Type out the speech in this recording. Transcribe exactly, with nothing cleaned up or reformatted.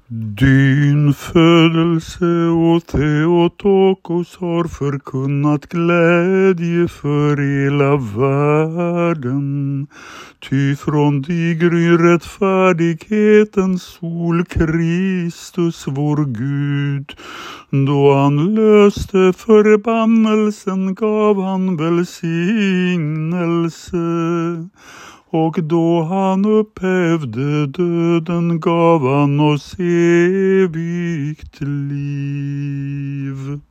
Din födelse och Theotokos har förkunnat glädje för hela världen. Ty från dig gryr rättfärdighetens sol, Kristus vår Gud. Då han löste förbannelsen gav han välsignelse. Och då han upphävde döden gav han oss evigt liv.